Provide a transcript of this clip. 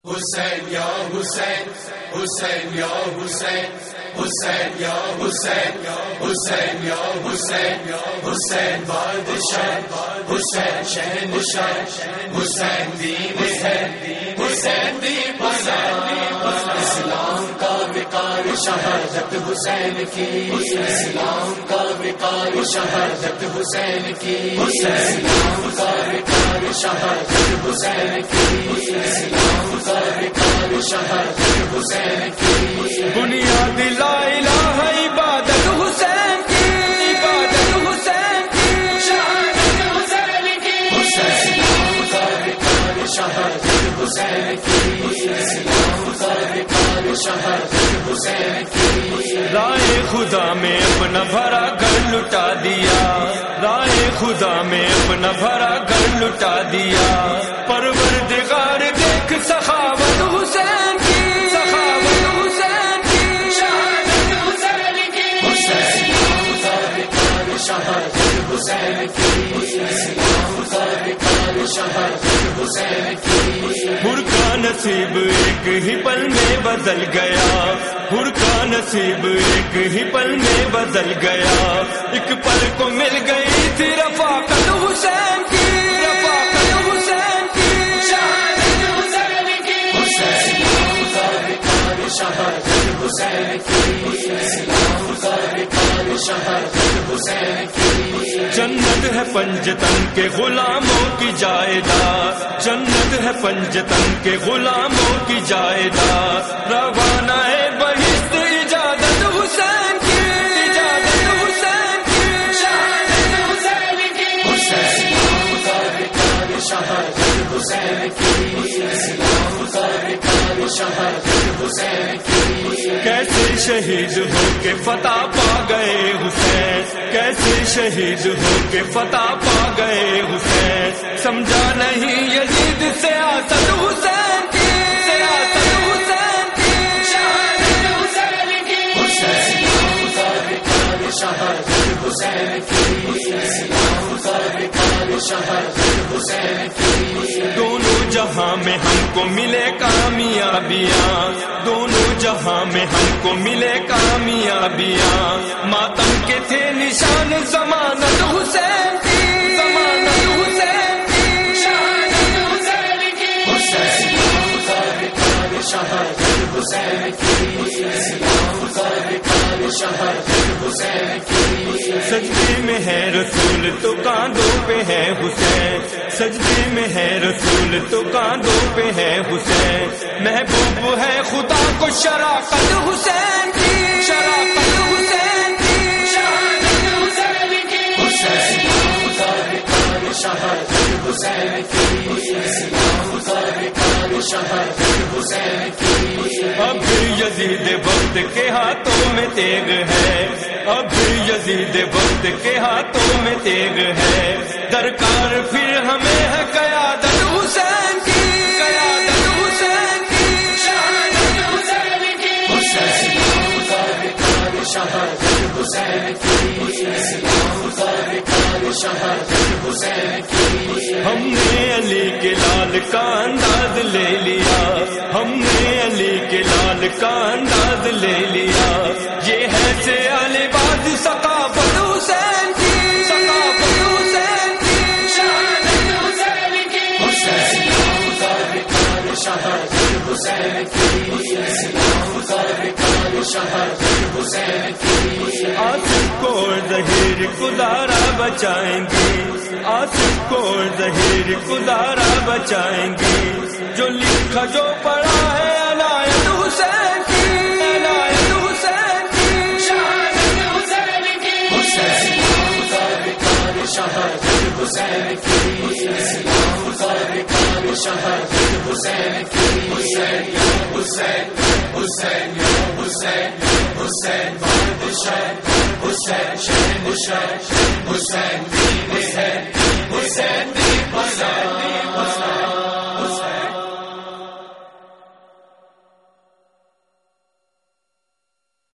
حسین یا حسین حسین یا حسین حسین یا حسین حسین یا حسین حسین بادشاہ حسین شہنشاہ حسین دین ہے حسین دین اسلام کا وقار شہادت حسین کی اسلام کا وقار شہادت حسین کی اسلام کا وقار شہادت حسین کی اسلام کا وقار شہادت حسین کی بنیاد لا الہ عبادت حسین کی عبادت حسین کی شہادت حسین کی اسلام کا وقار شہادت حسین کی اسلام کا وقار شہادت حسین کی رائے خدا میں اپنا بھرا گھر لٹا دیا رائے خدا میں اپنا بھرا گھر لٹا دیا پروردگار دیکھ سخاوت حسین کی سخاوت حسین کی شہادت حسین کی اسلام کا وقار شہادت حسین کی اسلام کا وقار شہادت حسین کی حر کا نصیب ایک ہی پل میں بدل گیا حر کا نصیب ایک ہی پل میں بدل گیا ایک پل کو مل گئی تھی رفاقت حسین کی رفاقت حسین کی شہادت حسین کی اسلام کا وقار شہادت حسین کی اسلام کا وقار شہادت حسین کی جنت ہے پنجتن کے غلاموں کی جائیداد جنت ہے پنجتن کے غلاموں کی جائیداد روانہ ہے بہشت اجازت حسین کی اجازت حسین کی شہادت حسین کی اسلام کا وقار شہادت حسین کی اسلام کا وقار شہادت حسین کی کیسے شہید ہو کے فتح پا گئے حسین کیسے شہید ہو کے فتح پا گئے حسین سمجھا نہیں یزید سیاست حسین کی سیاست حسین کی شہادت حسین کی اسلام کا وقار شہادت حسین کی اسلام کا وقار شہادت حسین کی دونوں جہاں میں ہم کو ملے کامیابیاں دونوں جہاں میں ہم کو ملے کامیابیاں ماتم کے تھے نشان ضمانت حسین کی ضمانت حسین کی شہادت حسین کی اسلام کا وقار شہادت حسین کی اسلام کا وقار شہادت حسین کی سجدے میں ہے رسول تو کاندھوں پہ ہے حسین سجدے میں ہے رسول تو کاندھوں پہ ہے حسین محبوب ہے خدا کو شراکت حسین کی شراکت حسین کی شہادت حسین کی اسلام کا وقار شہادت حسین کی اسلام کا وقار شہادت حسین کی اب یزید وقت کے ہاتھوں میں تیغ ہے اب یزید وقت کے ہاتھوں میں تیغ ہے درکار پھر ہمیں ہے قیادت حسین کی قیادت حسین کی شہادت حسین کی اسلام کا وقار شہادت حسین کی اسلام کا وقار شہادت حسین کی ہم نے علی کے لال کا انداز لے لیا ہم نے علی کے لال کا انداز لے لیا یہ ہے سے علی باز ثقافت حسین کی ثقافت حسین کی شہادت حسین کی اسلام کا وقار شہادت حسین کی اسلام کا وقار شہادت حسین کی آصف کو ظہیر گزارا بچائیں گے آصف کو ظہیر گزارا بچائیں گے جو لکھا جو پڑھا ہے عنایت حسین کی عنایت حسین کی شہادت حسین کی اسلام کا وقار شہادت حسین کی اسلام کا وقار شہادت حسین کی حسین یا حسین حسین یا حسین حسین بادشاہ حسین شہنشاہ حسین